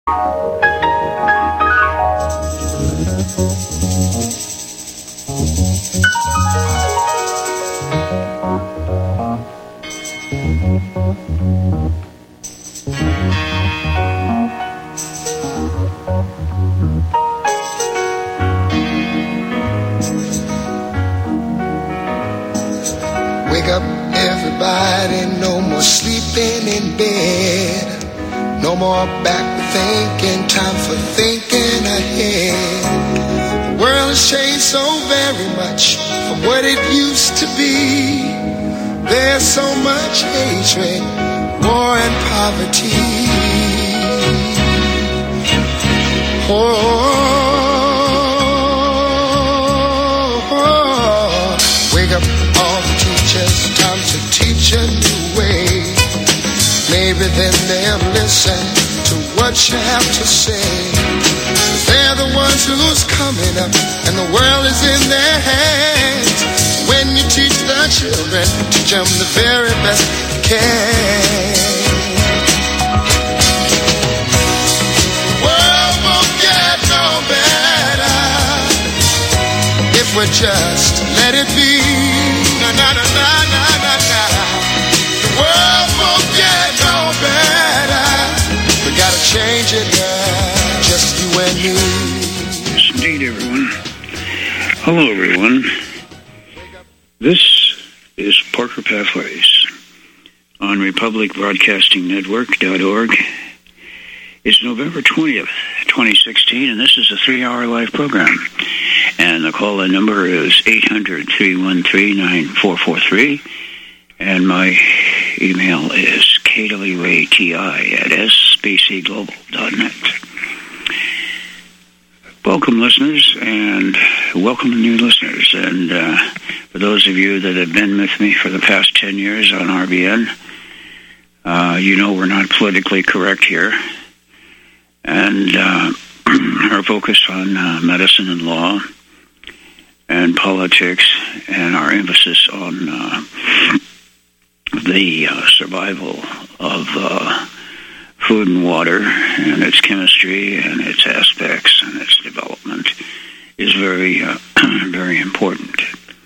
Wake up, everybody, no more sleeping in bed. No more back thinking, time for thinking ahead. The world has changed so very much from what it used to be. There's so much hatred, war and poverty. Wake up all the teachers, time to teach a new way. Maybe then they'll listen to what you have to say. They're the ones who's coming up, and the world is in their hands. When you teach the children, teach them the very best you can. The world won't get no better if we just let it be. Na na na na na na na. The world won't get no better. We gotta change it now, just you and me. Yes, indeed, everyone. Hello, everyone. This is Parker Pathways on RepublicBroadcastingNetwork.org. It's November 20th, 2016, and this is a 3-hour live program. And the call-in number is 800-313-9443. And my email is kwati@sbcglobal.net. Welcome, listeners, and welcome new listeners. And for those of you that have been with me for the past 10 years on RBN, you know we're not politically correct here. And our focus on medicine and law and politics, and our emphasis on the survival of food and water and its chemistry and its aspects and its development is very, very important.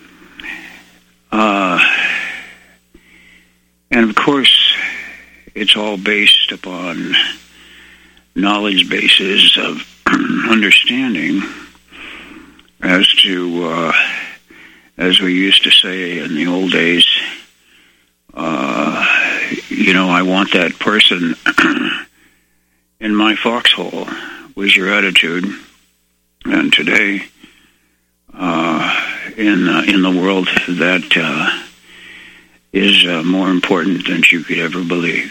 And of course, it's all based upon knowledge bases of understanding as to, as we used to say in the old days, I want that person in my foxhole, was your attitude. And today, in the world, that is more important than you could ever believe.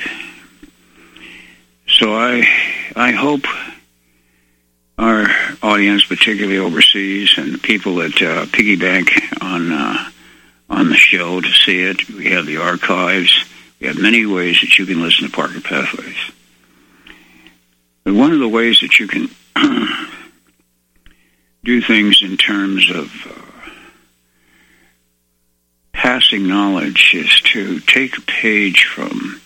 So I hope our audience, particularly overseas, and the people that piggyback on the show to see it. We have the archives. We have many ways that you can listen to Parker Pathways. But one of the ways that you can do things in terms of passing knowledge is to take a page from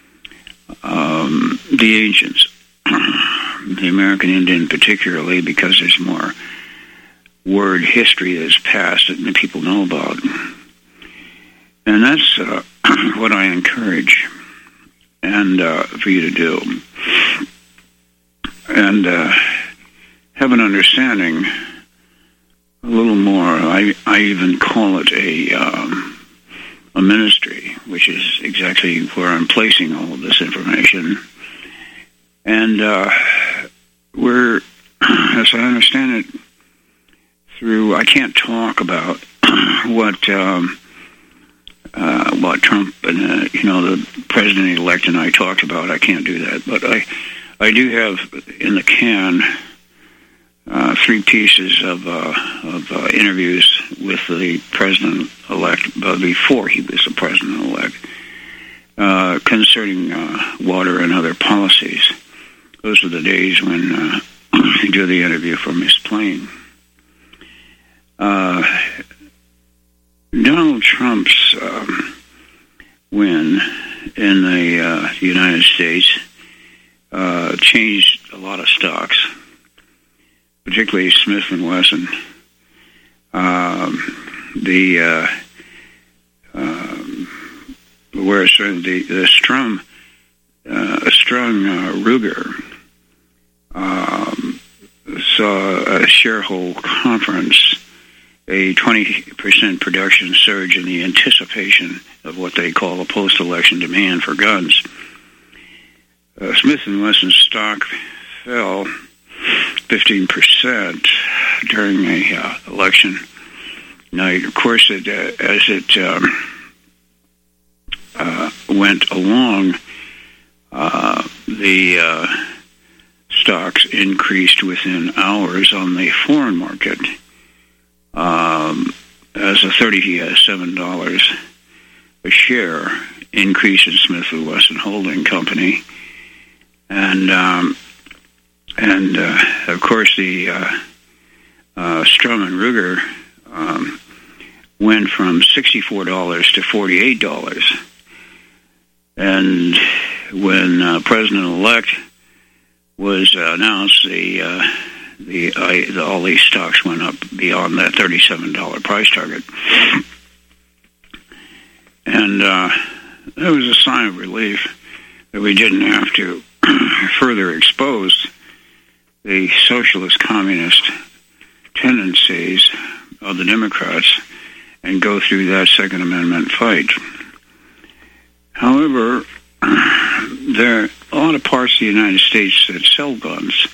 the ancients, the American Indian particularly, because there's more word history that's passed that people know about. And that's what I encourage and for you to do. And have an understanding a little more. I even call it a ministry, which is exactly where I'm placing all of this information. And we're, as I understand it, through, I can't talk about what Trump and the president-elect and I talked about. I can't do that, but I do have in the can 3 pieces of interviews with the president-elect before he was the president-elect concerning water and other policies. Those were the days when he did the interview from his plane. Donald Trump's win in the United States changed a lot of stocks, particularly Smith & Wesson. Whereas the Strung Ruger saw a shareholder conference, a 20% production surge in the anticipation of what they call a post-election demand for guns. Smith & Wesson's stock fell 15% during a election night. Of course, as it went along, the stocks increased within hours on the foreign market as a $37 a share increase in Smith & Wesson Holding Company. And of course, the Strum & Ruger went from $64 to $48. And when President-elect was announced, all these stocks went up beyond that $37 price target. And it was a sign of relief that we didn't have to further expose the socialist communist tendencies of the Democrats and go through that Second Amendment fight. However, there are a lot of parts of the United States that sell guns.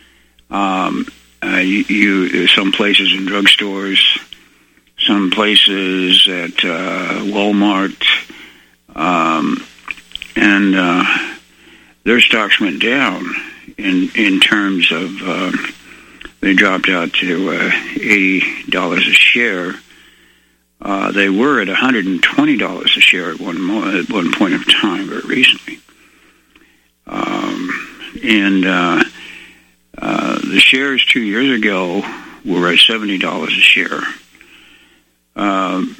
Some places in drugstores, some places at Walmart, and their stocks went down in terms of they dropped out to $80 a share. They were at $120 a share at one point of time very recently. The shares 2 years ago were at $70 a share. And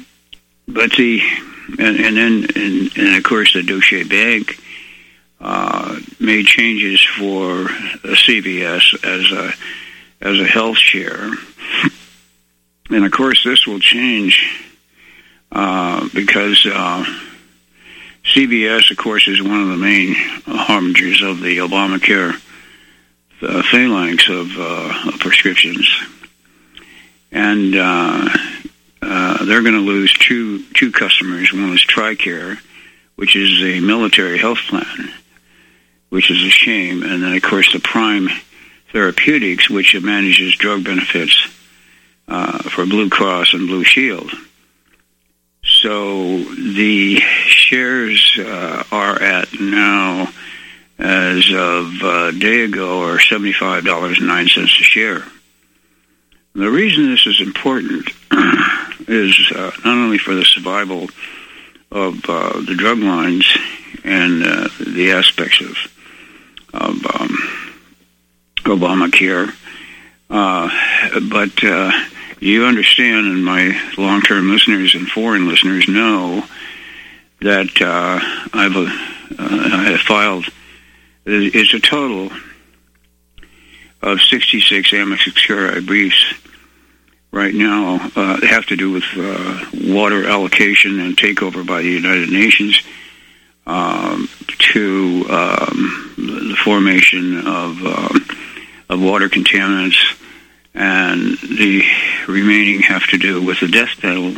then of course the Deutsche Bank made changes for CVS as a health share, and of course this will change because CVS, of course, is one of the main harbingers of the Obamacare phalanx of prescriptions, and they're going to lose two customers. One is TRICARE, which is a military health plan, which is a shame, and then of course the Prime Therapeutics, which manages drug benefits for Blue Cross and Blue Shield. So the shares are at now, as of a day ago, are $75.09 a share. The reason this is important is not only for the survival of the drug lines and the aspects of Obamacare, but you understand, and my long-term listeners and foreign listeners know that I have filed. It's a total of 66 amicus curiae briefs right now. They have to do with water allocation and takeover by the United Nations to the formation of water contaminants, and the remaining have to do with the death penalty,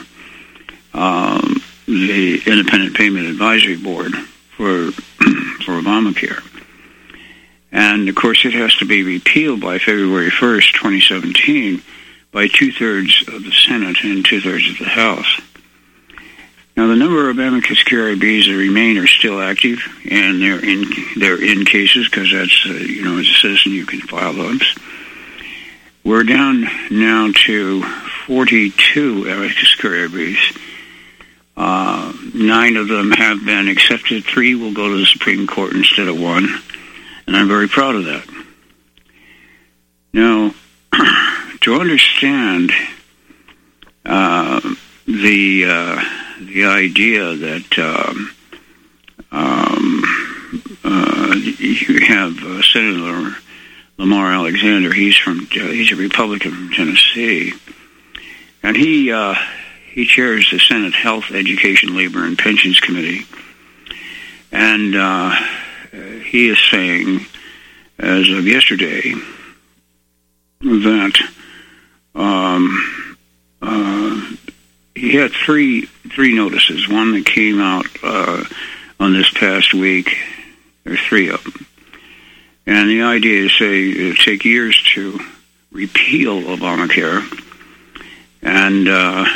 the Independent Payment Advisory Board for Obamacare. And, of course, it has to be repealed by February 1st, 2017, by 2/3 of the Senate and 2/3 of the House. Now, the number of amicus curiae that remain are still active, and they're in cases, because that's, as a citizen, you can file those. We're down now to 42 amicus curiae briefs. 9 of them have been accepted. 3 will go to the Supreme Court instead of 1, and I'm very proud of that. Now, to understand the idea that you have Senator Lamar Alexander. He's a Republican from Tennessee, and he chairs the Senate Health, Education, Labor, and Pensions Committee, and he is saying, as of yesterday, that he had three notices. One that came out on this past week. There's three of them. And the idea is, say, it would take years to repeal Obamacare, and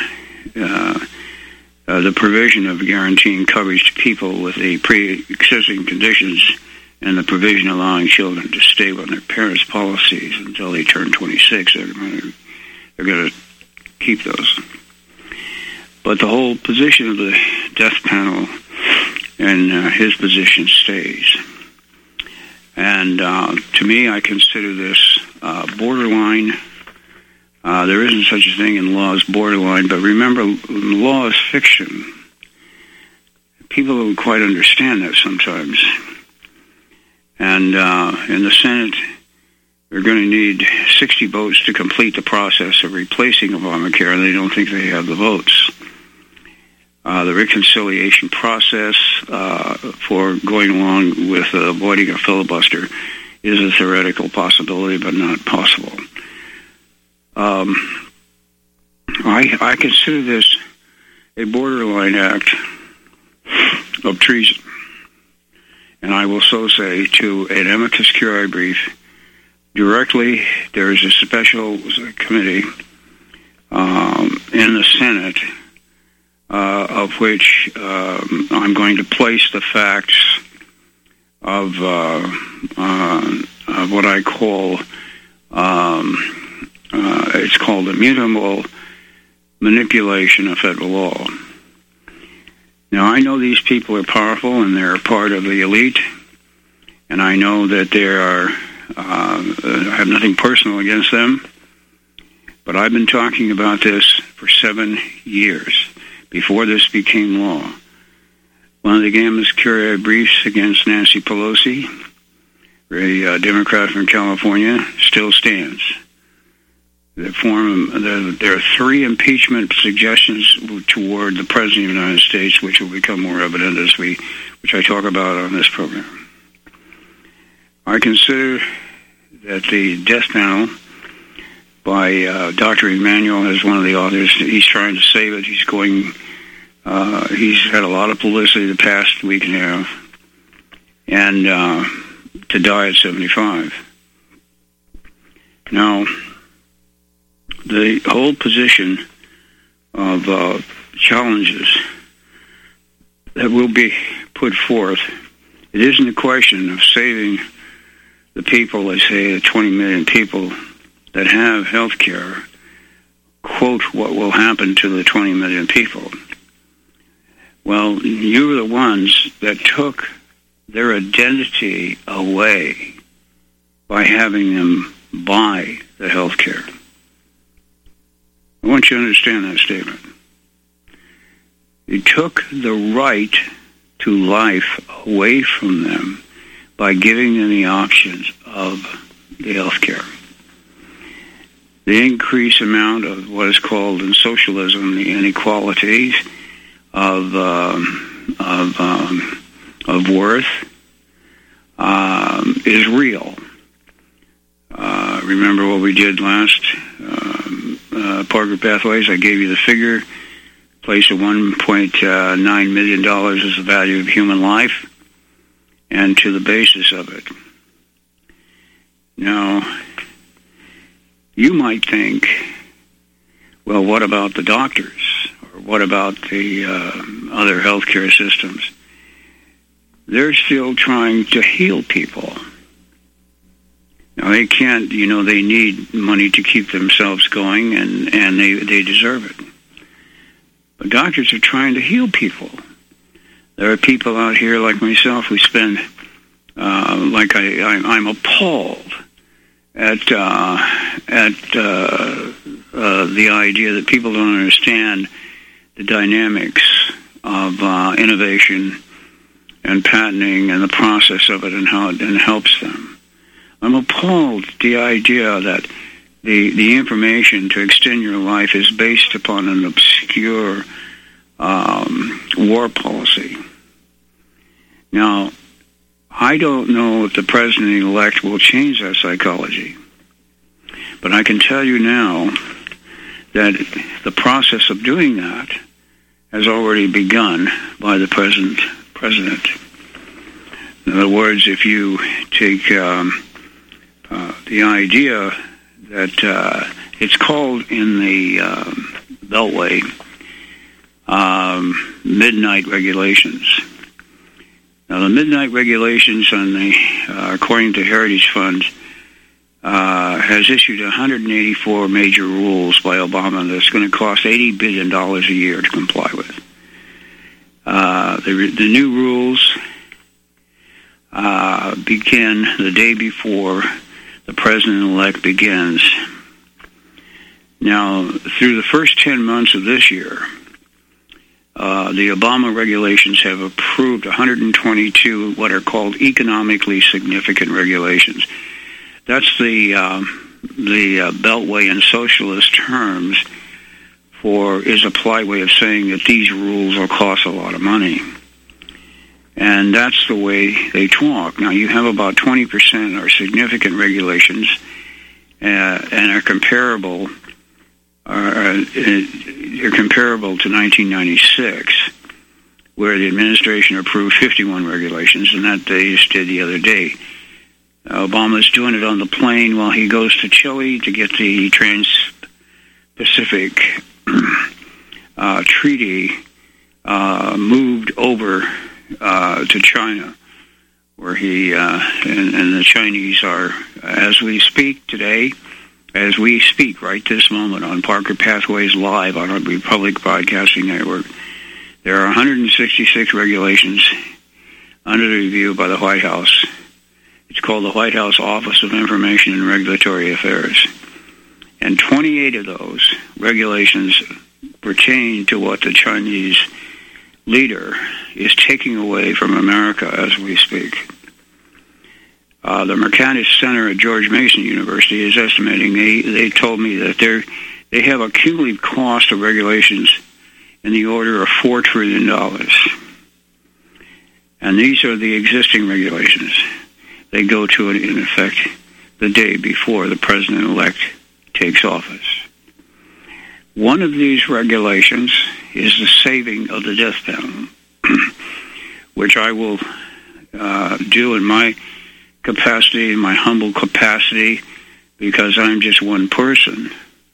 the provision of guaranteeing coverage to people with the pre-existing conditions, and the provision allowing children to stay on their parents' policies until they turn 26. They're going to keep those. But the whole position of the death panel and his position stays. And to me, I consider this borderline. There isn't such a thing in law as borderline, but remember, law is fiction. People don't quite understand that sometimes. And in the Senate, they're going to need 60 votes to complete the process of replacing Obamacare, and they don't think they have the votes. The reconciliation process for going along with avoiding a filibuster is a theoretical possibility, but not possible. I consider this a borderline act of treason. And I will so say to an amicus curiae brief, directly there is a special committee in the Senate of which I'm going to place the facts of what I call, it's called immutable manipulation of federal law. Now, I know these people are powerful and they're part of the elite, and I know that they are, I have nothing personal against them, but I've been talking about this for 7 years, before this became law. One of the amicus curiae briefs against Nancy Pelosi, a Democrat from California, still stands. There are 3 impeachment suggestions toward the President of the United States, which will become more evident which I talk about on this program. I consider that the death panel by Dr. Emanuel as one of the authors, he's trying to save it. He's had a lot of publicity the past week and a half, and to die at 75. Now, the whole position of challenges that will be put forth, it isn't a question of saving the people, let's say the 20 million people that have health care, quote, what will happen to the 20 million people. Well, you were the ones that took their identity away by having them buy the health care. I want you to understand that statement. You took the right to life away from them by giving them the options of the health care. The increased amount of what is called in socialism the inequalities of worth is real. Remember what we did last Parker Pathways? I gave you the figure. Place of $1.9 million is the value of human life, and to the basis of it. Now, you might think, well, what about the doctors? Or what about the other healthcare systems? They're still trying to heal people. Now, they can't, they need money to keep themselves going, and they deserve it. But doctors are trying to heal people. There are people out here like myself who spend, I'm appalled at the idea that people don't understand the dynamics of innovation and patenting and the process of it and how it helps them. I'm appalled at the idea that the information to extend your life is based upon an obscure war policy. Now, I don't know if the president-elect will change that psychology, but I can tell you now that the process of doing that has already begun by the president. In other words, if you take the idea that it's called in the Beltway midnight regulations. Now, the midnight regulations on the according to Heritage Fund has issued 184 major rules by Obama that's going to cost $80 billion a year to comply with. The new rules begin the day before the president-elect begins. Now, through the first 10 months of this year, the Obama regulations have approved 122 what are called economically significant regulations. That's the Beltway in socialist terms is a polite way of saying that these rules will cost a lot of money. And that's the way they talk. Now, you have about 20% are significant regulations and are comparable. They're comparable to 1996, where the administration approved 51 regulations, and that they just did the other day. Obama's doing it on the plane while he goes to Chile to get the Trans-Pacific Treaty moved over to China, where he and the Chinese are, as we speak today, as we speak right this moment on Parker Pathways Live on our Republic Broadcasting Network, there are 166 regulations under review by the White House. It's called the White House Office of Information and Regulatory Affairs. And 28 of those regulations pertain to what the Chinese leader is taking away from America as we speak. The Mercatus Center at George Mason University is estimating, they told me that they have a cumulative cost of regulations in the order of $4 trillion. And these are the existing regulations. They go to it, in effect, the day before the president-elect takes office. One of these regulations is the saving of the death penalty, which I will do in my capacity, in my humble capacity, because I'm just one person.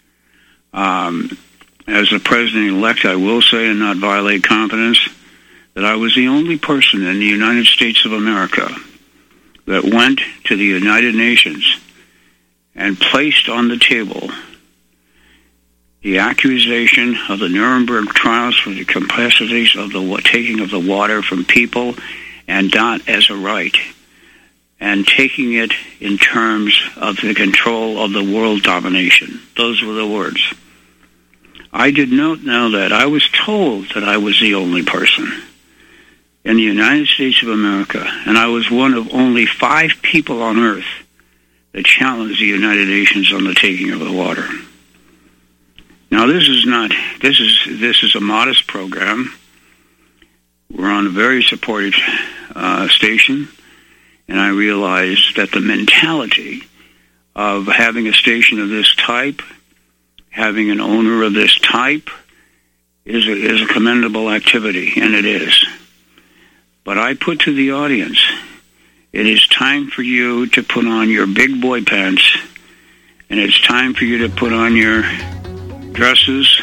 As the president-elect, I will say, and not violate confidence, that I was the only person in the United States of America that went to the United Nations and placed on the table the accusation of the Nuremberg trials for the complexities of the taking of the water from people and not as a right, and taking it in terms of the control of the world domination. Those were the words. I did not know that. I was told that I was the only person in the United States of America, and I was one of only 5 people on earth that challenged the United Nations on the taking of the water. Now, this is a modest program. We're on a very supportive station, and I realized that the mentality of having a station of this type, having an owner of this type, is a commendable activity, and it is. But I put to the audience, it is time for you to put on your big boy pants, and it's time for you to put on your dresses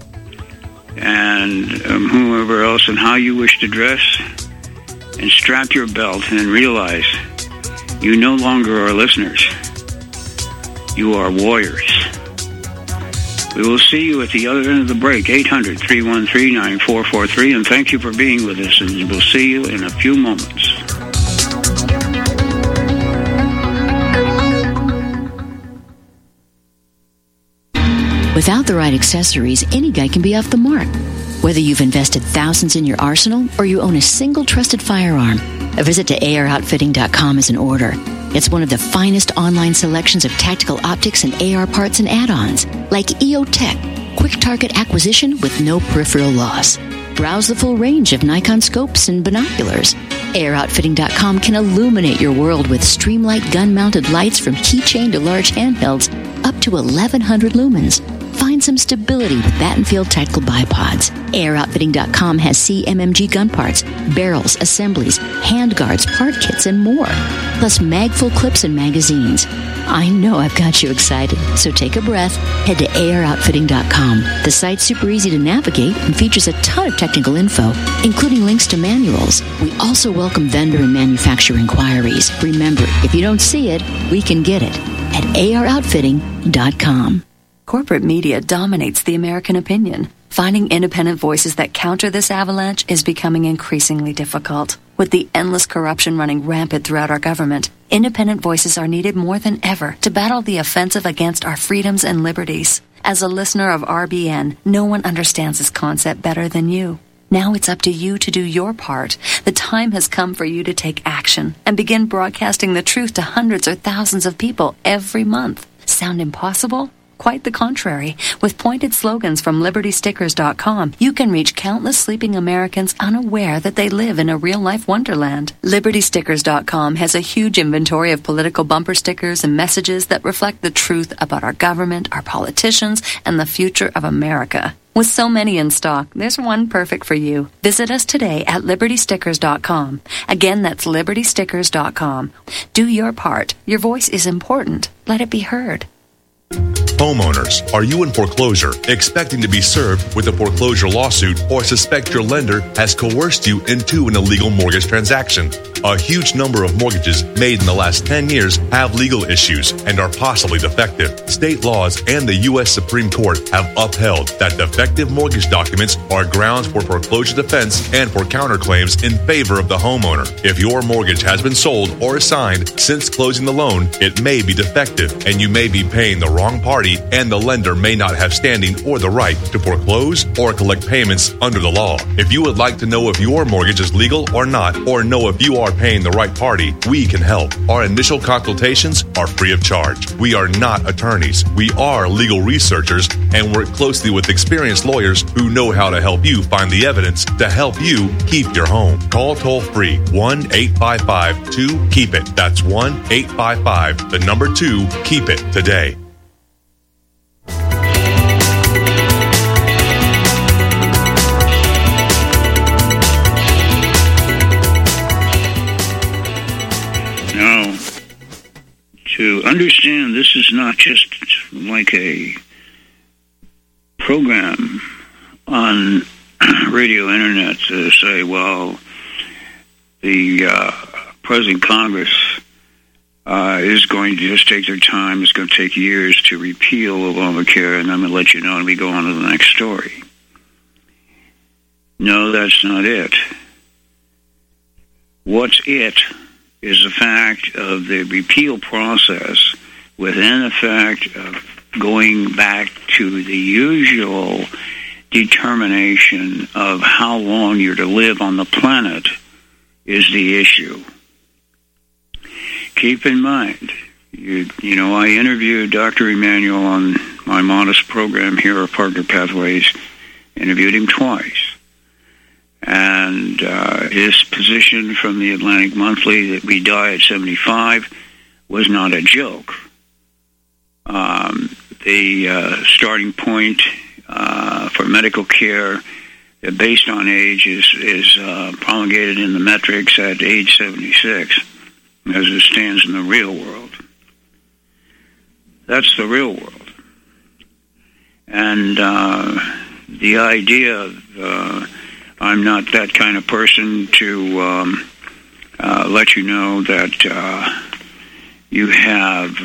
and whoever else and how you wish to dress, and strap your belt and realize you no longer are listeners. You are warriors. We will see you at the other end of the break, 800-313-9443, and thank you for being with us, and we'll see you in a few moments. Without the right accessories, any guy can be off the mark. Whether you've invested thousands in your arsenal or you own a single trusted firearm, a visit to AROutfitting.com is in order. It's one of the finest online selections of tactical optics and AR parts and add-ons, like EOTech, quick target acquisition with no peripheral loss. Browse the full range of Nikon scopes and binoculars. AROutfitting.com can illuminate your world with Streamlight gun-mounted lights from keychain to large handhelds up to 1,100 lumens. Find some stability with Battenfield Tactical Bipods. AROutfitting.com has CMMG gun parts, barrels, assemblies, handguards, part kits, and more. Plus mag-full clips and magazines. I know I've got you excited, so take a breath. Head to AROutfitting.com. The site's super easy to navigate and features a ton of technical info, including links to manuals. We also welcome vendor and manufacturer inquiries. Remember, if you don't see it, we can get it at AROutfitting.com. Corporate media dominates the American opinion. Finding independent voices that counter this avalanche is becoming increasingly difficult. With the endless corruption running rampant throughout our government, independent voices are needed more than ever to battle the offensive against our freedoms and liberties. As a listener of RBN, no one understands this concept better than you. Now it's up to you to do your part. The time has come for you to take action and begin broadcasting the truth to hundreds or thousands of people every month. Sound impossible? Quite the contrary. With pointed slogans from LibertyStickers.com, you can reach countless sleeping Americans unaware that they live in a real-life wonderland. LibertyStickers.com has a huge inventory of political bumper stickers and messages that reflect the truth about our government, our politicians, and the future of America. With so many in stock, there's one perfect for you. Visit us today at LibertyStickers.com. Again, that's LibertyStickers.com. Do your part. Your voice is important. Let it be heard. Homeowners, are you in foreclosure, expecting to be served with a foreclosure lawsuit, or suspect your lender has coerced you into an illegal mortgage transaction? A huge number of mortgages made in the last 10 years have legal issues and are possibly defective. State laws and the U.S. Supreme Court have upheld that defective mortgage documents are grounds for foreclosure defense and for counterclaims in favor of the homeowner. If your mortgage has been sold or assigned since closing the loan, it may be defective and you may be paying the wrong party, and the lender may not have standing or the right to foreclose or collect payments under the law. If you would like to know if your mortgage is legal or not, or know if you are paying the right party, we can help. Our initial consultations are free of charge. We are not attorneys. We are legal researchers and work closely with experienced lawyers who know how to help you find the evidence to help you keep your home. Call toll-free 1-855-2-KEEP-IT. That's 1-855-2-KEEP-IT today. Now, to understand, this is not just like a program on radio internet to say, well, the President Congress is going to just take their time. It's going to take years to repeal Obamacare, and I'm going to let you know, and we go on to the next story. No, that's not it. What's it is the fact of the repeal process within the fact of going back to the usual determination of how long you're to live on the planet is the issue. Keep in mind, you know, I interviewed Dr. Emanuel on my modest program here at Partner Pathways, interviewed him twice. And his position from the Atlantic Monthly that we die at 75 was not a joke. The starting point for medical care based on age is promulgated in the metrics at age 76, as it stands in the real world. That's the real world. And the idea of I'm not that kind of person to let you know that you have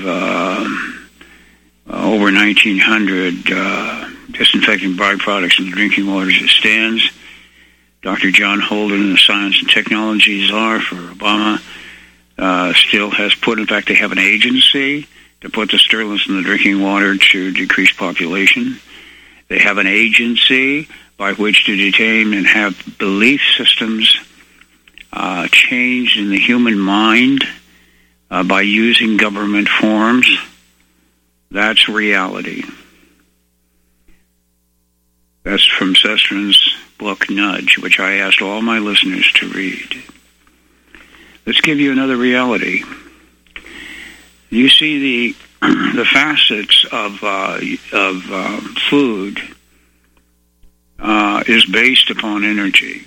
over 1,900 disinfecting byproducts in the drinking water as it stands. Dr. John Holden, the Science and Technology Czar for Obama, still has put, in fact, they have an agency to put the sterilant in the drinking water to decrease population. They have an agency by which to detain and have belief systems changed in the human mind by using government forms. That's reality. That's from Sestrin's book, Nudge, which I asked all my listeners to read. Let's give you another reality. You see the facets of food is based upon energy.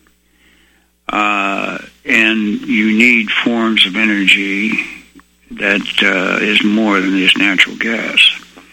And you need forms of energy that is more than just natural gas.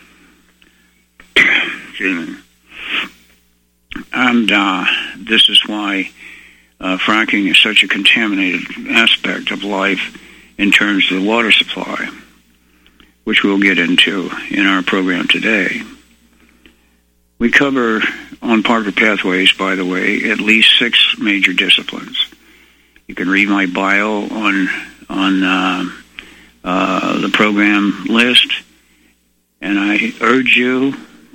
Excuse me. And this is why fracking is such a contaminated aspect of life in terms of the water supply, which we'll get into in our program today. We cover on Parker Pathways, by the way, at least 6 major disciplines. You can read my bio on the program list, and I urge you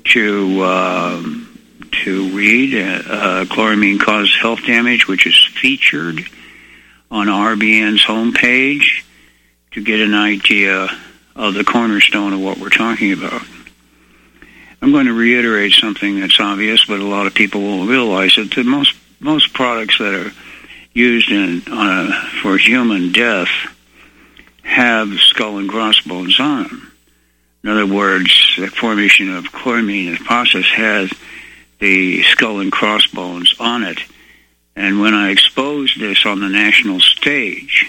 to read Chloramine Causes Health Damage, which is featured on RBN's homepage, to get an idea of the cornerstone of what we're talking about. I'm going to reiterate something that's obvious, but a lot of people will realize that the most products that are used for human death have skull and crossbones on them. In other words, the formation of chloramine in the process has the skull and crossbones on it. And when I exposed this on the national stage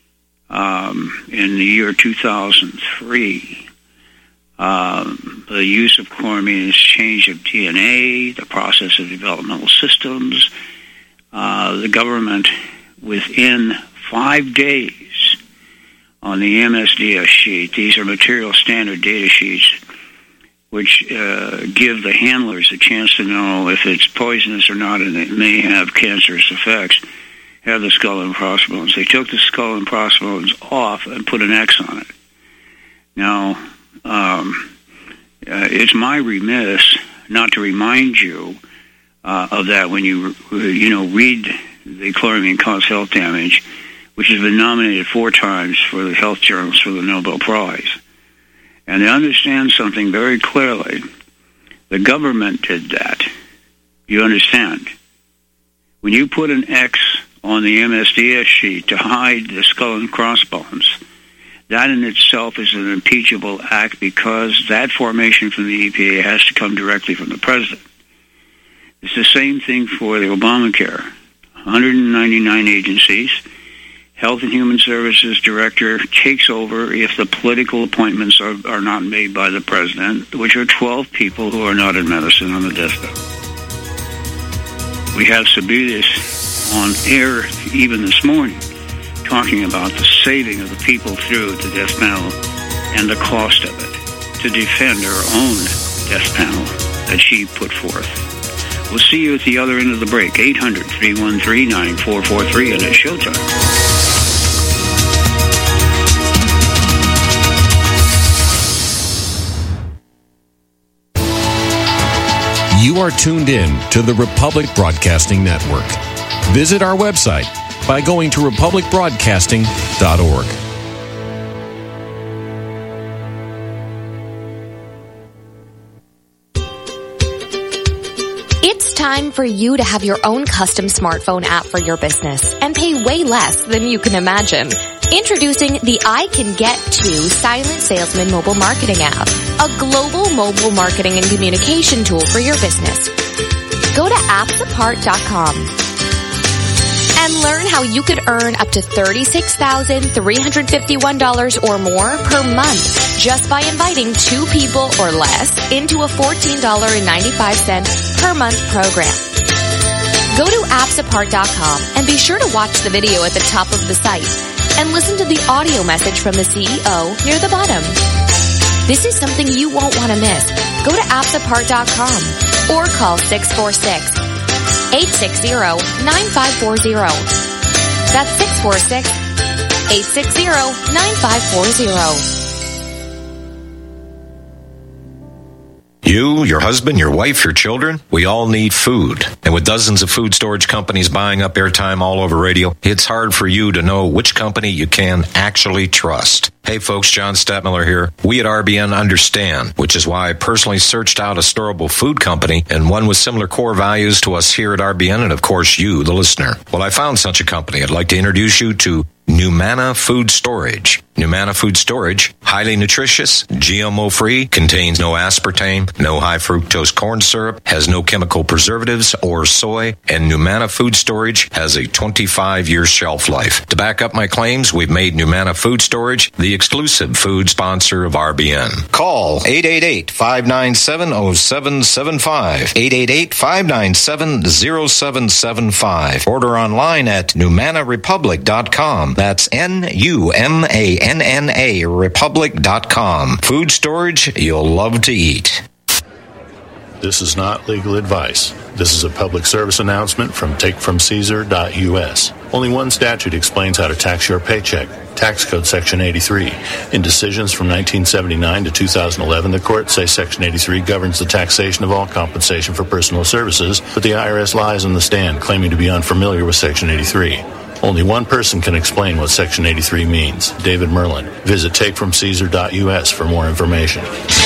in the year 2003, the use of chloramine is change of DNA, the process of developmental systems. The government, within 5 days on the MSDS sheet, these are material standard data sheets, which give the handlers a chance to know if it's poisonous or not, and it may have cancerous effects, have the skull and crossbones. They took the skull and crossbones off and put an X on it. Now, it's my remiss not to remind you of that when you read the Chloramine Causes Health Damage, which has been nominated 4 times for the health journals for the Nobel Prize. And they understand something very clearly. The government did that. You understand? When you put an X on the MSDS sheet to hide the skull and crossbones, that in itself is an impeachable act, because that formation from the EPA has to come directly from the president. It's the same thing for the Obamacare. 199 agencies. Health and Human Services Director takes over if the political appointments are not made by the president, which are 12 people who are not in medicine on the deathbed. We have Sabitas on air even this morning talking about the saving of the people through the death panel and the cost of it to defend her own death panel that she put forth. We'll see you at the other end of the break. 800-313-9443, and it's showtime. You are tuned in to the Republic Broadcasting Network. Visit our website by going to republicbroadcasting.org. It's time for you to have your own custom smartphone app for your business and pay way less than you can imagine. Introducing the I Can Get To Silent Salesman Mobile Marketing app, a global mobile marketing and communication tool for your business. Go to appsapart.com and learn how you could earn up to $36,351 or more per month just by inviting 2 people or less into a $14.95 per month program. Go to appsapart.com and be sure to watch the video at the top of the site and listen to the audio message from the CEO near the bottom. This is something you won't want to miss. Go to appsapart.com or call 646-860-9540. That's 646-860-9540. You, your husband, your wife, your children, we all need food. And with dozens of food storage companies buying up airtime all over radio, it's hard for you to know which company you can actually trust. Hey folks, John Stadtmiller here. We at RBN understand, which is why I personally searched out a storable food company and one with similar core values to us here at RBN and of course you, the listener. Well, I found such a company. I'd like to introduce you to Numana Food Storage. Numana Food Storage, highly nutritious, GMO-free, contains no aspartame, no high-fructose corn syrup, has no chemical preservatives or soy, and Numana Food Storage has a 25-year shelf life. To back up my claims, we've made Numana Food Storage the exclusive food sponsor of RBN. Call 888-597-0775, 888-597-0775. Order online at NumanaRepublic.com. That's NUMANNA Republic.com. Food storage you'll love to eat. This is not legal advice. This is a public service announcement from TakeFromCaesar.us. Only one statute explains how to tax your paycheck. Tax Code Section 83. In decisions from 1979 to 2011, the courts say Section 83 governs the taxation of all compensation for personal services, but the IRS lies on the stand, claiming to be unfamiliar with Section 83. Only one person can explain what Section 83 means, David Merlin. Visit TakeFromCaesar.us for more information.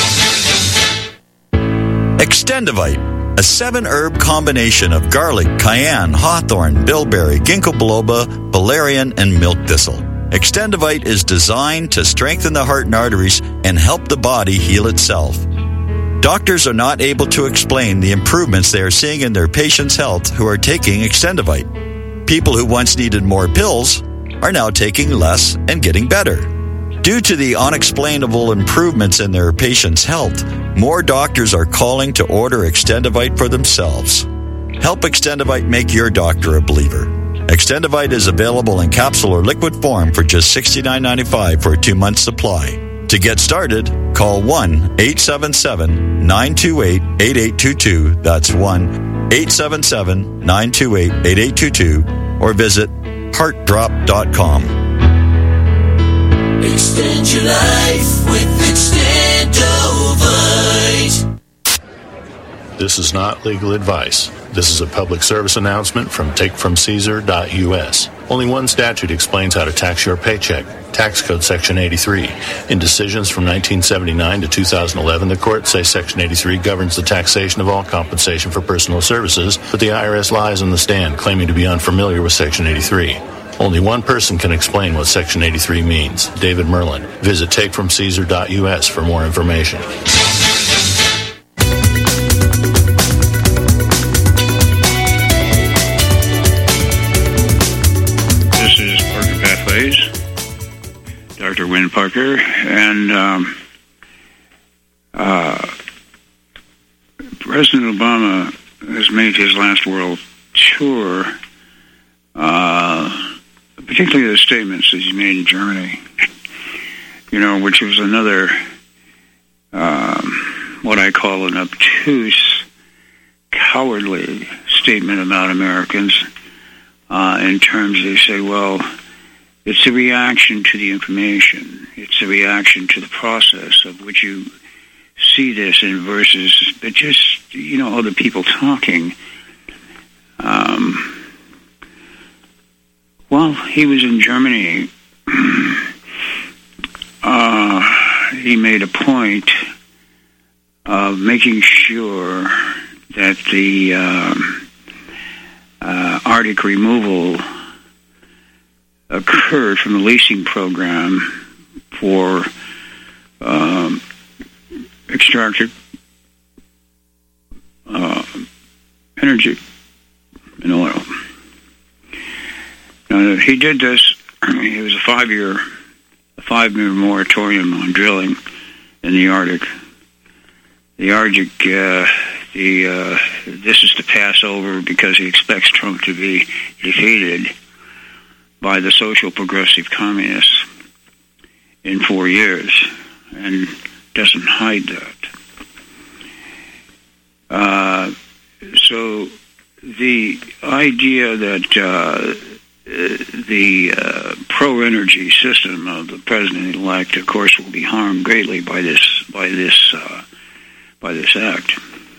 Extendivite, a 7-herb combination of garlic, cayenne, hawthorn, bilberry, ginkgo biloba, valerian, and milk thistle. Extendivite is designed to strengthen the heart and arteries and help the body heal itself. Doctors are not able to explain the improvements they are seeing in their patients' health who are taking Extendivite. People who once needed more pills are now taking less and getting better. Due to the unexplainable improvements in their patients' health, more doctors are calling to order Extendivite for themselves. Help Extendivite make your doctor a believer. Extendivite is available in capsule or liquid form for just $69.95 for a 2-month supply. To get started, call 1-877-928-8822. That's 1-877-928-8822. Or visit heartdrop.com. Extend your life with Extendovite. This is not legal advice. This is a public service announcement from TakeFromCaesar.us. Only one statute explains how to tax your paycheck. Tax Code Section 83. In decisions from 1979 to 2011, the courts say Section 83 governs the taxation of all compensation for personal services, but the IRS lies on the stand, claiming to be unfamiliar with Section 83. Only one person can explain what Section 83 means, David Merlin. Visit TakeFromCaesar.us for more information. This is Parker Pathways, Dr. Wynn Parker, and President Obama has made his last world tour, particularly the statements that he made in Germany, which was another, what I call an obtuse, cowardly statement about Americans, in terms they say, well, it's a reaction to the information. It's a reaction to the process of which you see this in versus, but just, other people talking. Well, he was in Germany. He made a point of making sure that the Arctic removal occurred from the leasing program for extracted energy and oil. Now, he did this. It was a 5-year moratorium on drilling in the Arctic. The Arctic, this is to pass over because he expects Trump to be defeated by the social progressive communists in 4 years, and doesn't hide that. So the idea that the pro-energy system of the president-elect, of course, will be harmed greatly by this by this act.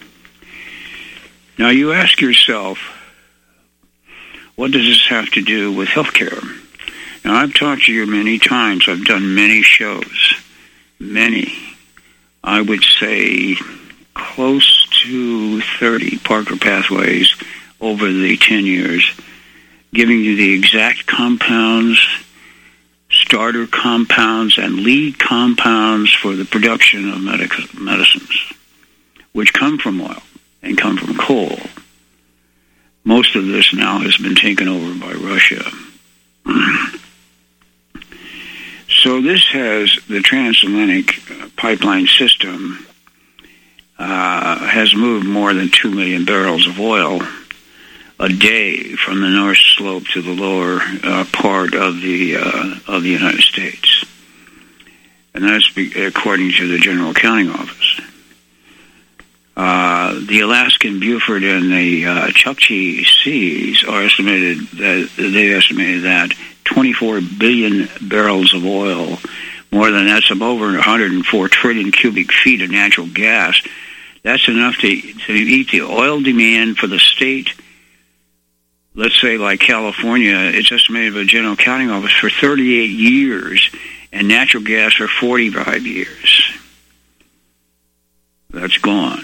Now you ask yourself, what does this have to do with healthcare? Now I've talked to you many times. I've done many shows. Many. I would say close to 30 Parker Pathways over the 10 years, giving you the exact compounds, starter compounds, and lead compounds for the production of medicines, which come from oil and come from coal. Most of this now has been taken over by Russia. So this has the transatlantic pipeline system has moved more than 2 million barrels of oil a day from the North Slope to the lower part of the United States, and that's according to the General Accounting Office. The Alaskan Beaufort and the Chukchi Seas are estimated that 24 billion barrels of oil, more than that's over 104 trillion cubic feet of natural gas. That's enough to meet the oil demand for the state. Let's say like California, it's estimated by the General Accounting Office for 38 years, and natural gas for 45 years. That's gone.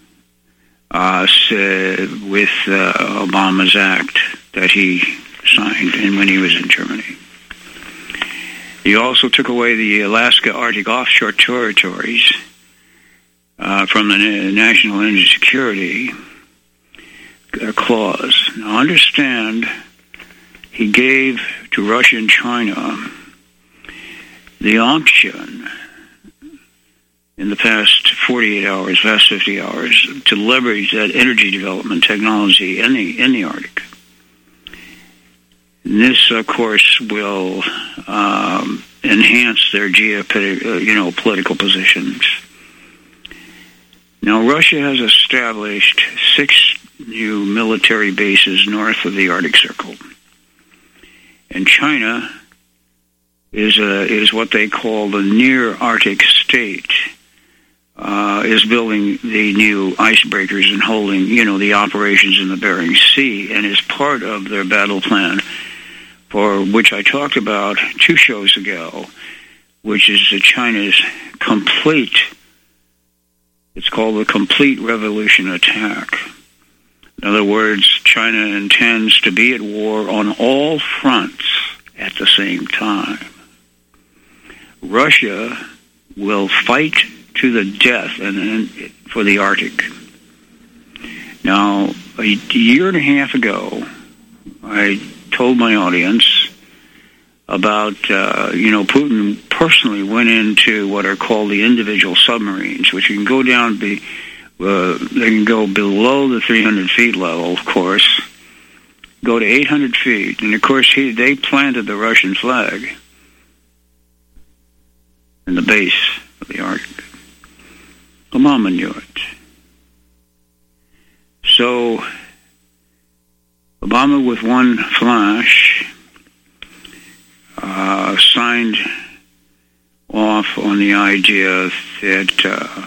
With Obama's act that he signed and when he was in Germany. He also took away the Alaska Arctic offshore territories from the National Energy Security Clause. Now understand, he gave to Russia and China the option in the past 48 hours, past 50 hours, to leverage that energy development technology in the Arctic. And this, of course, will enhance their political positions. Now, Russia has established 6 new military bases north of the Arctic Circle, and China is what they call the near Arctic state. Is building the new icebreakers and holding, the operations in the Bering Sea, and is part of their battle plan, for which I talked about 2 shows ago, which is China's complete, it's called the Complete Revolution Attack. In other words, China intends to be at war on all fronts at the same time. Russia will fight to the death and for the Arctic. Now, a year and a half ago, I told my audience about, Putin personally went into what are called the individual submarines, which can go down, they can go below the 300 feet level, of course, go to 800 feet, and of course they planted the Russian flag in the base of the Arctic. Obama knew it. So, Obama, with one flash, signed off on the idea that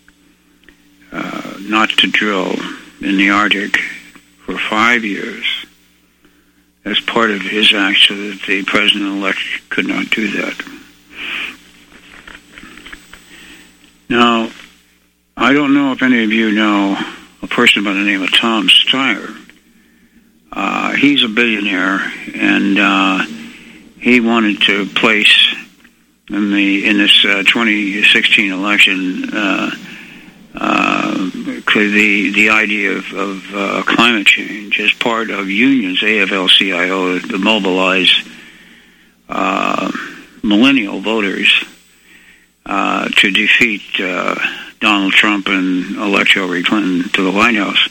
not to drill in the Arctic for 5 years as part of his act so that the president-elect could not do that. Now, I don't know if any of you know a person by the name of Tom Steyer. He's a billionaire, and he wanted to place in this 2016 election the idea of climate change as part of unions, AFL-CIO, to mobilize millennial voters to defeat Donald Trump and elect Hillary Clinton to the White House.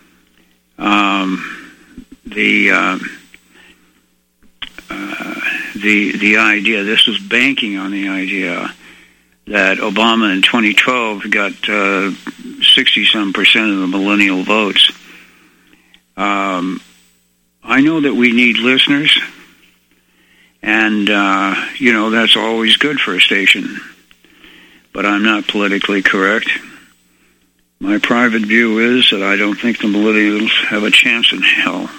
The idea, this was banking on the idea that Obama in 2012 got 60-some% of the millennial votes. I know that we need listeners, and, that's always good for a station. But I'm not politically correct. My private view is that I don't think the millennials have a chance in hell,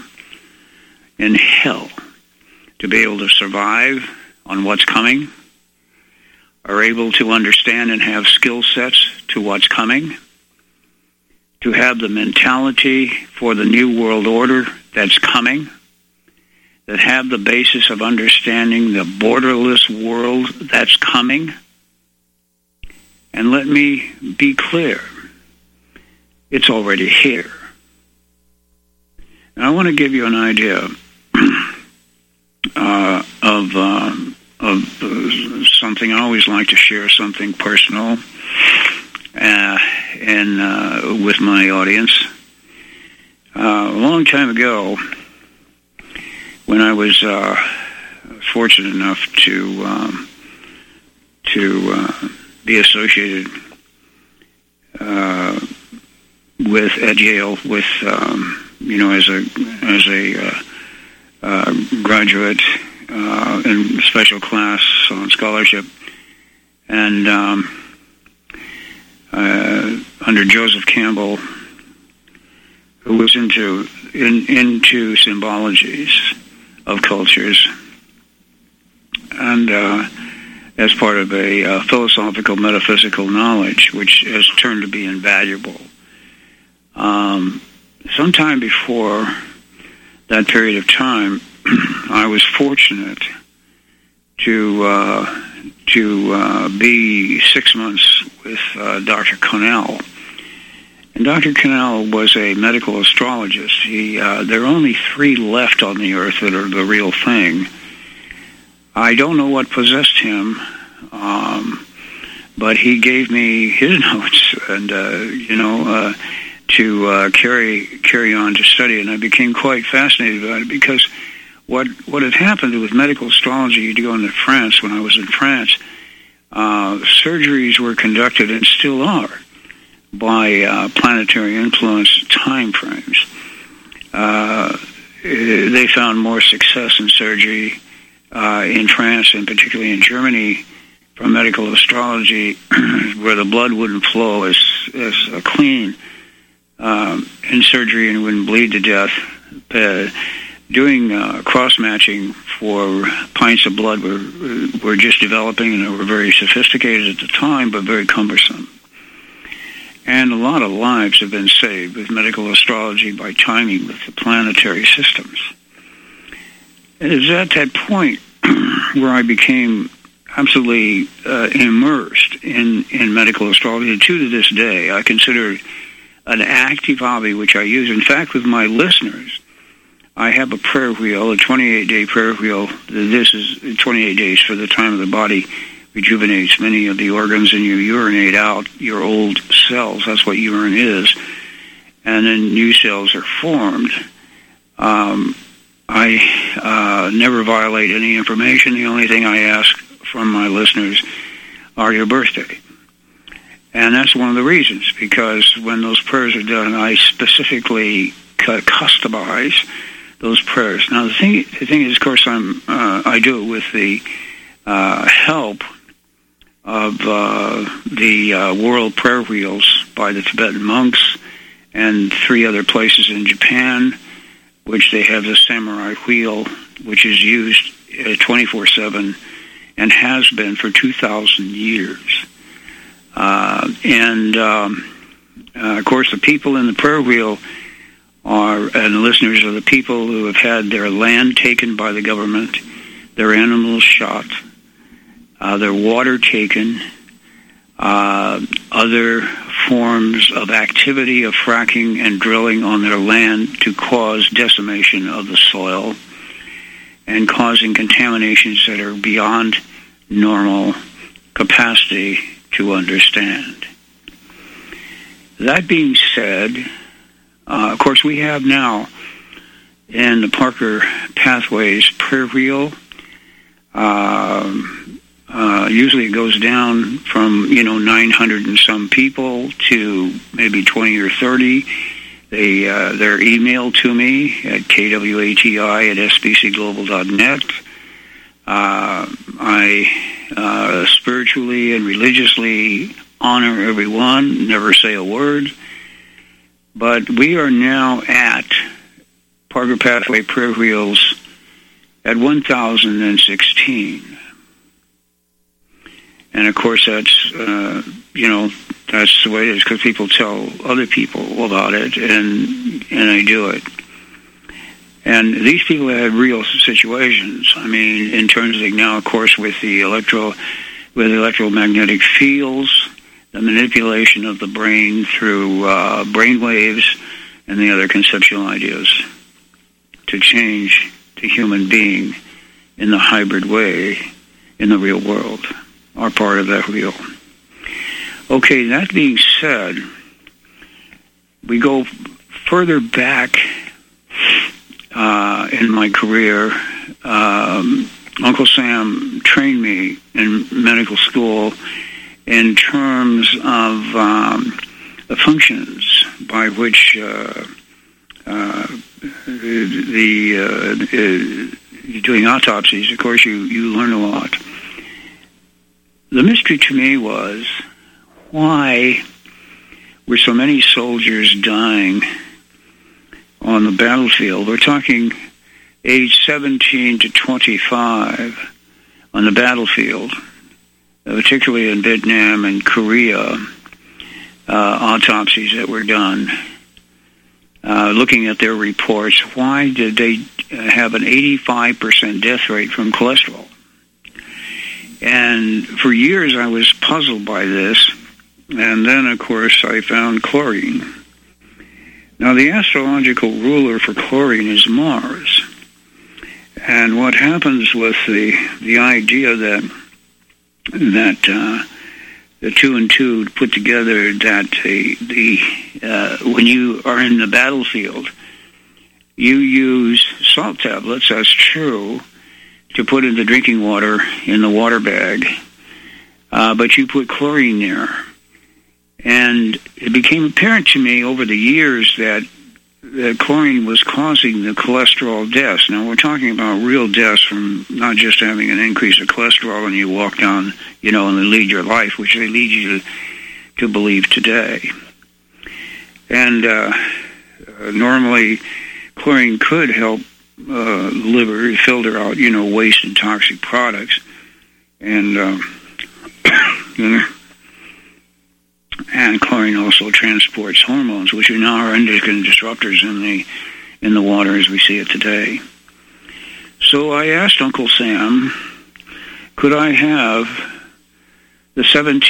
to be able to survive on what's coming, are able to understand and have skill sets to what's coming, to have the mentality for the new world order that's coming, that have the basis of understanding the borderless world that's coming. And let me be clear, it's already here. And I want to give you an idea of something. I always like to share something personal and with my audience. A long time ago, when I was fortunate enough to be associated at Yale with as a graduate in special class on scholarship, and under Joseph Campbell, who was into symbologies of cultures, and as part of a philosophical, metaphysical knowledge, which has turned to be invaluable. Sometime before that period of time, I was fortunate to be 6 months with Dr. Connell. And Dr. Connell was a medical astrologist. There are only 3 left on the earth that are the real thing. I don't know what possessed him, but he gave me his notes and to carry on to study, and I became quite fascinated about it, because what had happened with medical astrology, you'd go into France. When I was in France, surgeries were conducted, and still are, by planetary influence time frames. They found more success in surgery in France, and particularly in Germany, from medical astrology, where the blood wouldn't flow as clean in surgery and wouldn't bleed to death. Doing cross-matching for pints of blood were just developing, and they were very sophisticated at the time, but very cumbersome. And a lot of lives have been saved with medical astrology by timing with the planetary systems. It is at that point where I became absolutely immersed in medical astrology. And to this day, I consider it an active hobby, which I use. In fact, with my listeners, I have a prayer wheel, a 28-day prayer wheel. This is 28 days for the time of the body rejuvenates many of the organs, and you urinate out your old cells. That's what urine is. And then new cells are formed. I never violate any information. The only thing I ask from my listeners are your birthday. And that's one of the reasons, because when those prayers are done, I specifically customize those prayers. Now, the thing is, of course, I do it with the help of the World Prayer Wheels by the Tibetan monks, and 3 other places in Japan, which they have the samurai wheel, which is used 24/7 and has been for 2,000 years. Of course, the people in the prayer wheel and the listeners are the people who have had their land taken by the government, their animals shot, their water taken, other forms of activity of fracking and drilling on their land to cause decimation of the soil and causing contaminations that are beyond normal capacity to understand. That being said, of course, we have now in the Parker Pathways prayer wheel, usually it goes down from 900 and some people to maybe 20 or 30. They're emailed to me at kwati@sbcglobal.net. I spiritually and religiously honor everyone, never say a word. But we are now at Parker Pathway Prayer Wheels at 1,016. And of course, that's, that's the way it is, because people tell other people about it, and I do it. And these people have real situations. I mean, in terms of now, of course, with the electromagnetic fields, the manipulation of the brain through brain waves and the other conceptual ideas to change the human being in the hybrid way in the real world are part of that wheel. Okay, that being said, we go further back in my career. Uncle Sam trained me in medical school in terms of the functions by which doing autopsies. Of course, you learn a lot. The mystery to me was, why were so many soldiers dying on the battlefield? We're talking age 17 to 25 on the battlefield, particularly in Vietnam and Korea, autopsies that were done. Looking at their reports, why did they have an 85% death rate from cholesterol? And for years I was puzzled by this, and then, of course, I found chlorine. Now, the astrological ruler for chlorine is Mars. And what happens with the idea that the two and two put together, that when you are in the battlefield, you use salt tablets, that's true, to put in the drinking water in the water bag, but you put chlorine there. And it became apparent to me over the years that chlorine was causing the cholesterol deaths. Now, we're talking about real deaths from not just having an increase of cholesterol and you walk down, and lead your life, which they lead you to believe today. And normally, chlorine could help liver filter out, waste and toxic products. And, and chlorine also transports hormones, which are now endocrine disruptors in the water as we see it today. So I asked Uncle Sam, could I have the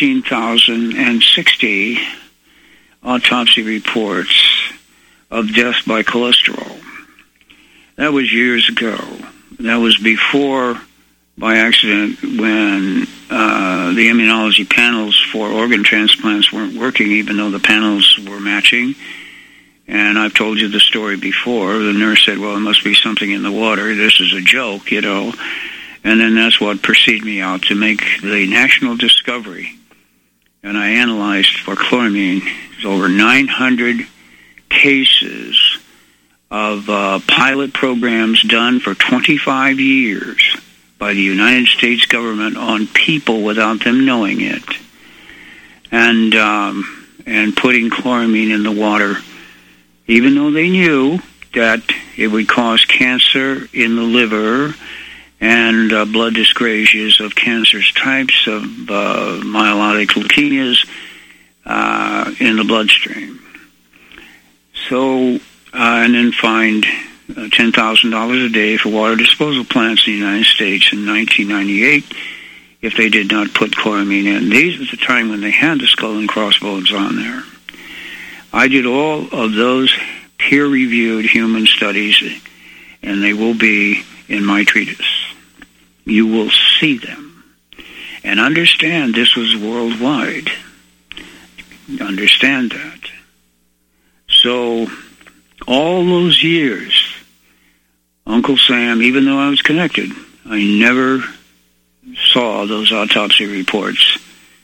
17,060 autopsy reports of death by cholesterol? That was years ago. That was before, by accident, when the immunology panels for organ transplants weren't working, even though the panels were matching. And I've told you the story before. The nurse said, well, it must be something in the water. This is a joke, And then that's what pursued me out to make the national discovery. And I analyzed for chloramine over 900 cases of pilot programs done for 25 years by the United States government on people without them knowing it, and putting chloramine in the water, even though they knew that it would cause cancer in the liver and blood dyscrasias of cancerous types of myeloid leukemias in the bloodstream. So, and then fined $10,000 a day for water disposal plants in the United States in 1998 if they did not put chloramine in. These was the time when they had the skull and crossbones on there. I did all of those peer-reviewed human studies, and they will be in my treatise. You will see them. And understand this was worldwide. Understand that. So, all those years, Uncle Sam, even though I was connected, I never saw those autopsy reports.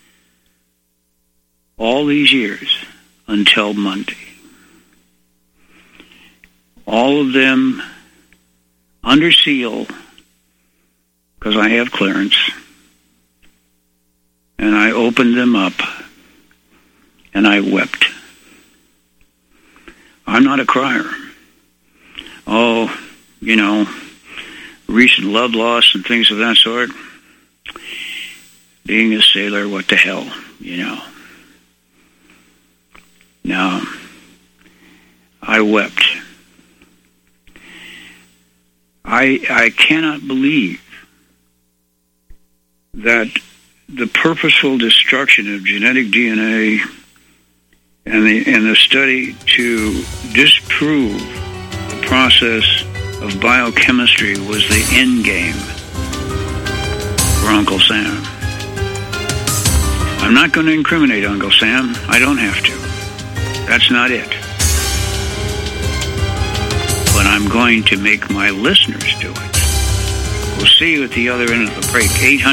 All these years until Monday. All of them under seal, because I have clearance, and I opened them up and I wept. I'm not a crier. Oh, you know, recent love loss and things of that sort. Being a sailor, what the hell, you know. Now, I wept. I cannot believe that the purposeful destruction of genetic DNA and the study to disprove the process of biochemistry was the end game for Uncle Sam. I'm not going to incriminate Uncle Sam. I don't have to. That's not it. But I'm going to make my listeners do it. We'll see you at the other end of the break.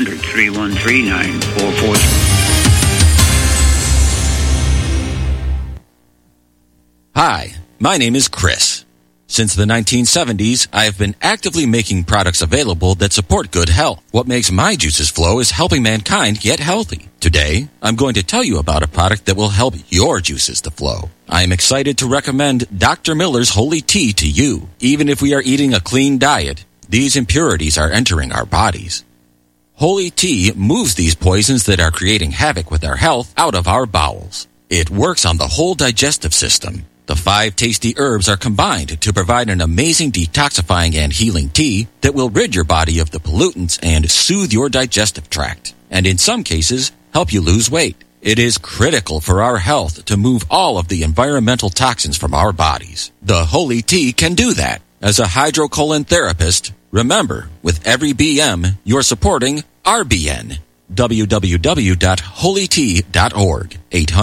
800-313-9443. Hi, my name is Chris. Since the 1970s, I have been actively making products available that support good health. What makes my juices flow is helping mankind get healthy. Today, I'm going to tell you about a product that will help your juices to flow. I am excited to recommend Dr. Miller's Holy Tea to you. Even if we are eating a clean diet, these impurities are entering our bodies. Holy Tea moves these poisons that are creating havoc with our health out of our bowels. It works on the whole digestive system. The 5 tasty herbs are combined to provide an amazing detoxifying and healing tea that will rid your body of the pollutants and soothe your digestive tract, and in some cases, help you lose weight. It is critical for our health to move all of the environmental toxins from our bodies. The Holy Tea can do that. As a hydrocolon therapist, remember, with every BM, you're supporting RBN. www.holytea.org.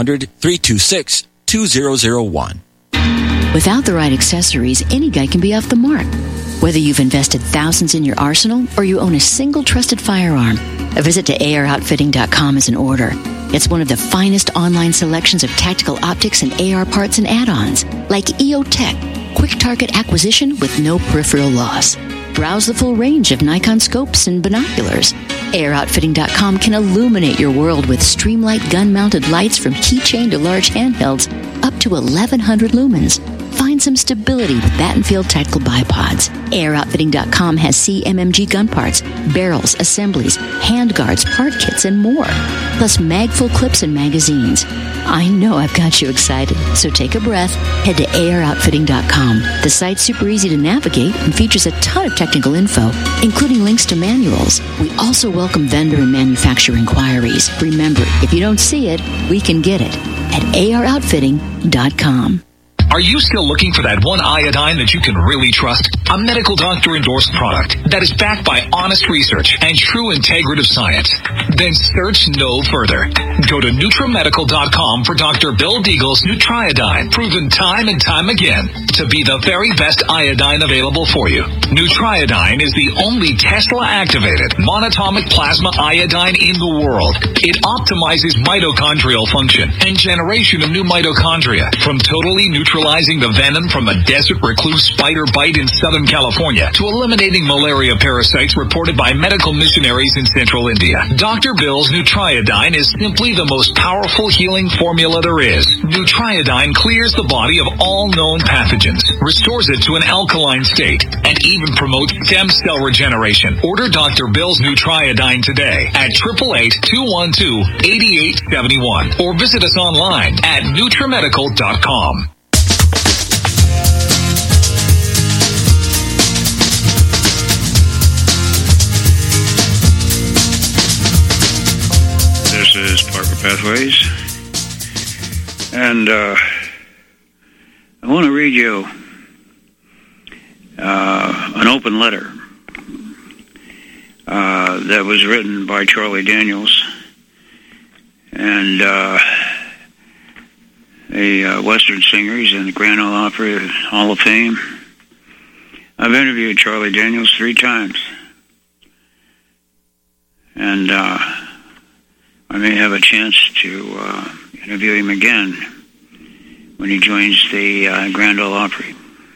800-326-2001. Without the right accessories, any guy can be off the mark. Whether you've invested thousands in your arsenal or you own a single trusted firearm, a visit to AROutfitting.com is in order. It's one of the finest online selections of tactical optics and AR parts and add-ons, like EOTech, quick target acquisition with no peripheral loss. Browse the full range of Nikon scopes and binoculars. AROutfitting.com can illuminate your world with Streamlight gun-mounted lights from keychain to large handhelds up to 1,100 lumens. Find some stability with Battenfield tactical bipods. AirOutfitting.com has CMMG gun parts, barrels, assemblies, handguards, part kits, and more. Plus mag-full clips and magazines. I know I've got you excited, so take a breath. Head to AirOutfitting.com. The site's super easy to navigate and features a ton of technical info, including links to manuals. We also welcome vendor and manufacturer inquiries. Remember, if you don't see it, we can get it at AirOutfitting.com. Are you still looking for that one iodine that you can really trust? A medical doctor endorsed product that is backed by honest research and true integrative science? Then search no further. Go to NutriMedical.com for Dr. Bill Deagle's Nutriodine, proven time and time again to be the very best iodine available for you. Nutriodine is the only Tesla-activated monatomic plasma iodine in the world. It optimizes mitochondrial function and generation of new mitochondria from totally neutralizing the venom from a desert recluse spider bite in Southern California to eliminating malaria parasites reported by medical missionaries in Central India. Dr. Bill's Nutriodine is simply the most powerful healing formula there is. Nutriodine clears the body of all known pathogens, restores it to an alkaline state, and even promotes stem cell regeneration. Order Dr. Bill's Nutriodine today at 888-212-8871 or visit us online at NutriMedical.com. This is Parker Pathways, and I want to read you an open letter that was written by Charlie Daniels and a Western singer. He's in the Grand Ole Opry Hall of Fame. I've interviewed Charlie Daniels 3 times, and I may have a chance to interview him again when he joins the Grand Ole Opry.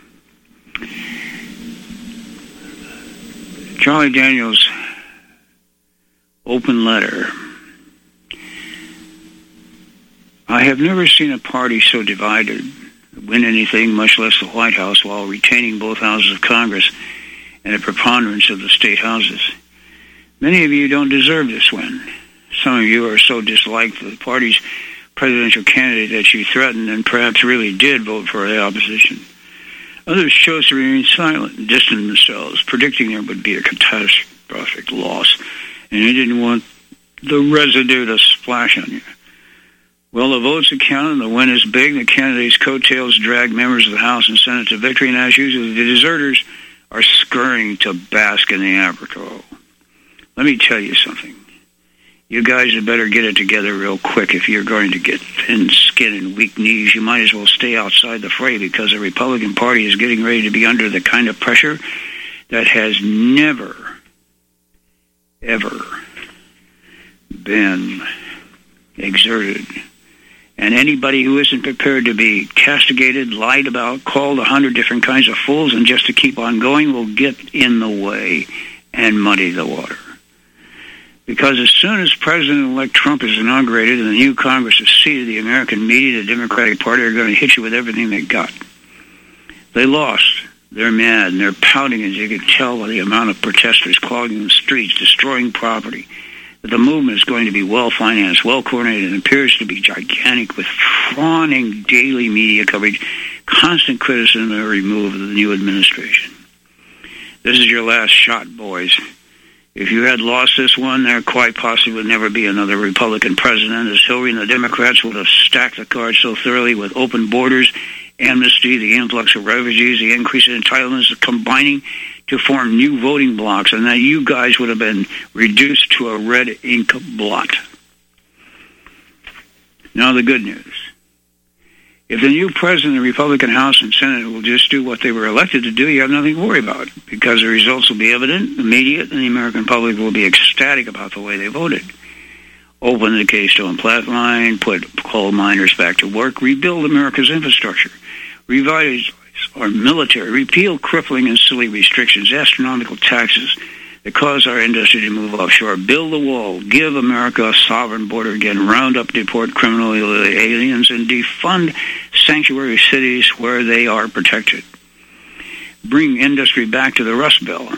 Charlie Daniels' open letter. I have never seen a party so divided win anything, much less the White House, while retaining both houses of Congress and a preponderance of the state houses. Many of you don't deserve this win. Some of you are so disliked the party's presidential candidate that you threatened and perhaps really did vote for the opposition. Others chose to remain silent and distance themselves, predicting there would be a catastrophic loss, and they didn't want the residue to splash on you. Well, the votes are counted, the win is big, the candidates' coattails drag members of the House and Senate to victory, and as usual, the deserters are scurrying to bask in the afterglow. Let me tell you something. You guys had better get it together real quick. If you're going to get thin skin and weak knees, you might as well stay outside the fray, because the Republican Party is getting ready to be under the kind of pressure that has never, ever been exerted. And anybody who isn't prepared to be castigated, lied about, called 100 different kinds of fools, and just to keep on going will get in the way and muddy the water. Because as soon as President-elect Trump is inaugurated and the new Congress is seated, the American media, the Democratic Party, are going to hit you with everything they got. They lost. They're mad, and they're pouting, as you can tell by the amount of protesters clogging the streets, destroying property. The movement is going to be well-financed, well-coordinated, and appears to be gigantic, with fawning daily media coverage, constant criticism and remove of the new administration. This is your last shot, boys. If you had lost this one, there quite possibly would never be another Republican president, as Hillary and the Democrats would have stacked the cards so thoroughly with open borders, amnesty, the influx of refugees, the increase in entitlements, combining to form new voting blocks, and that you guys would have been reduced to a red ink blot. Now the good news. If the new president of the Republican House and Senate will just do what they were elected to do, you have nothing to worry about, because the results will be evident, immediate, and the American public will be ecstatic about the way they voted. Open the Keystone Pipeline, put coal miners back to work, rebuild America's infrastructure, revitalize our military, repeal crippling and silly restrictions, astronomical taxes that cause our industry to move offshore, build the wall, give America a sovereign border again, round up, deport criminal aliens, and defund sanctuary cities where they are protected. Bring industry back to the Rust Belt.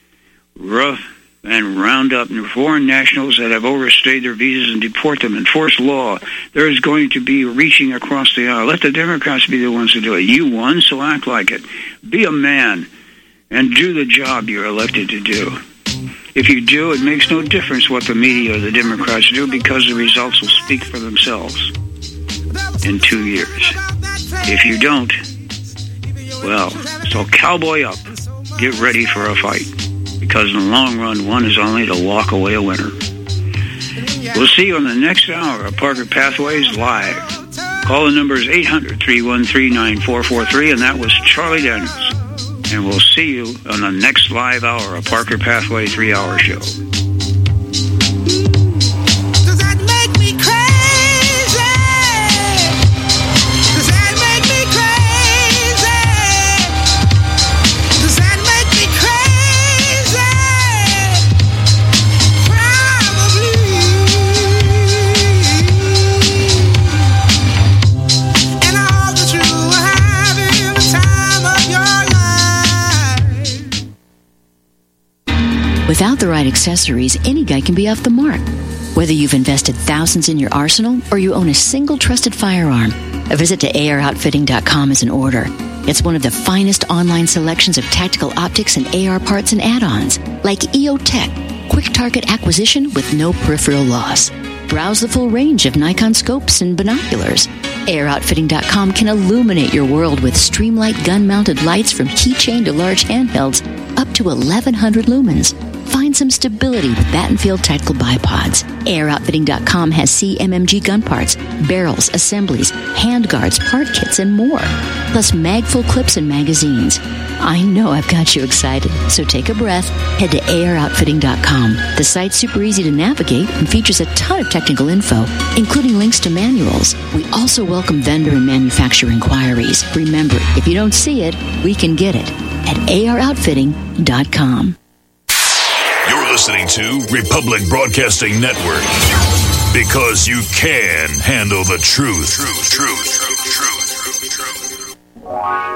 And round up foreign nationals that have overstayed their visas and deport them. Enforce law. There is going to be reaching across the aisle. Let the Democrats be the ones to do it. You won, so act like it. Be a man and do the job you're elected to do. If you do, it makes no difference what the media or the Democrats do, because the results will speak for themselves in 2 years. If you don't, well, so cowboy up. Get ready for a fight. Because in the long run, one is only to walk away a winner. We'll see you on the next hour of Parker Pathways Live. Call the number is 800-313-9443, and that was Charlie Daniels. And we'll see you on the next live hour of Parker Pathway 3-hour show. Without the right accessories, any guy can be off the mark. Whether you've invested thousands in your arsenal or you own a single trusted firearm, a visit to AROutfitting.com is in order. It's one of the finest online selections of tactical optics and AR parts and add-ons, like EOTech, quick target acquisition with no peripheral loss. Browse the full range of Nikon scopes and binoculars. AROutfitting.com can illuminate your world with Streamlight gun-mounted lights from keychain to large handhelds up to 1,100 lumens. Find some stability with Battenfield Tactical Bipods. AirOutfitting.com has CMMG gun parts, barrels, assemblies, handguards, part kits, and more. Plus mag-full clips and magazines. I know I've got you excited, so take a breath. Head to AirOutfitting.com. The site's super easy to navigate and features a ton of technical info, including links to manuals. We also welcome vendor and manufacturer inquiries. Remember, if you don't see it, we can get it at AirOutfitting.com. You're listening to Republic Broadcasting Network. Because you can handle the truth.